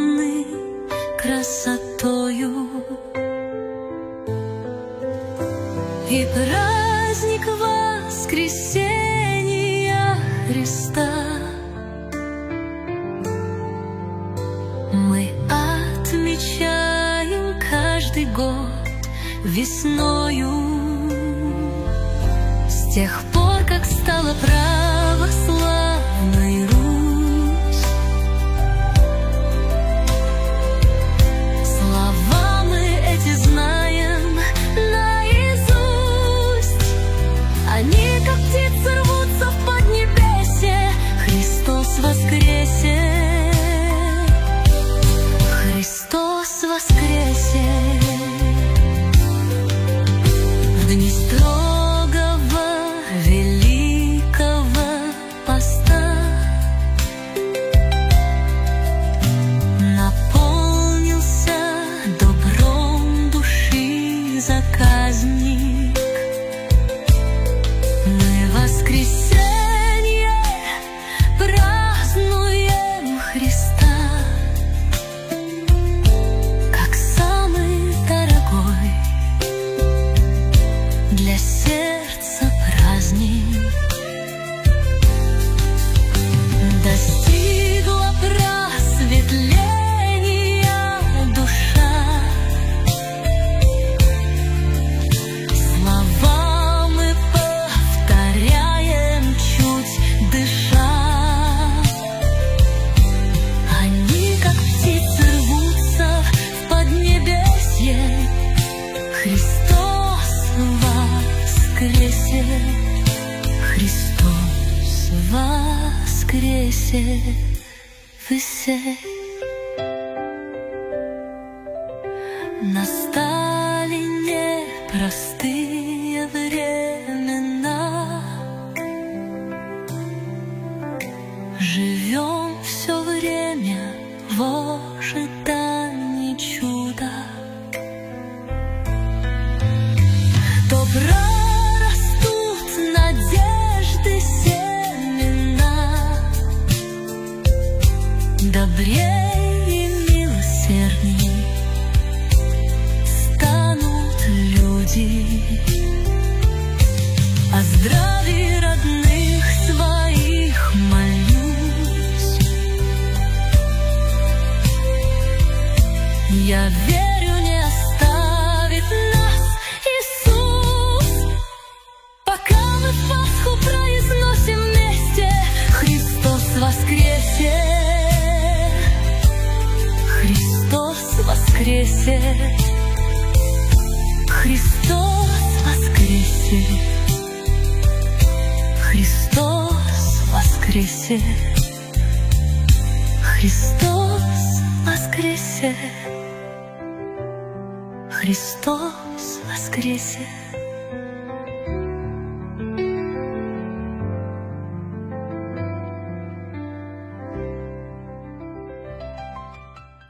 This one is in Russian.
завороженный красотою. И праздник воскресения Христа мы отмечаем каждый год весною. С тех пор, как стала православной Русь, слова мы эти знаем наизусть. Они, как птицы, рвутся в поднебесье. Христос воскресе! Христос воскресе! В дни строгого великого поста наполнился добром души заказник. Мы воскресенье празднуем Христа, как самый дорогой для сердца праздник. Достигла просветления душа, слова мы повторяем, чуть дыша. Они, как птицы, рвутся в поднебесье. Христос воскресе! Христос воскресе! Все настали непростые времена. Живем все время в ожидании чуда. Добра растут надежды семена, добрей и милосердней станут люди. О здравии родных своих молюсь. Я верю, не оставит нас Иисус, пока мы Пасху произносим вместе. Христос воскресе! Христос воскресе! Христос воскресе! Христос воскресе! Христос воскресе! Христос воскресе!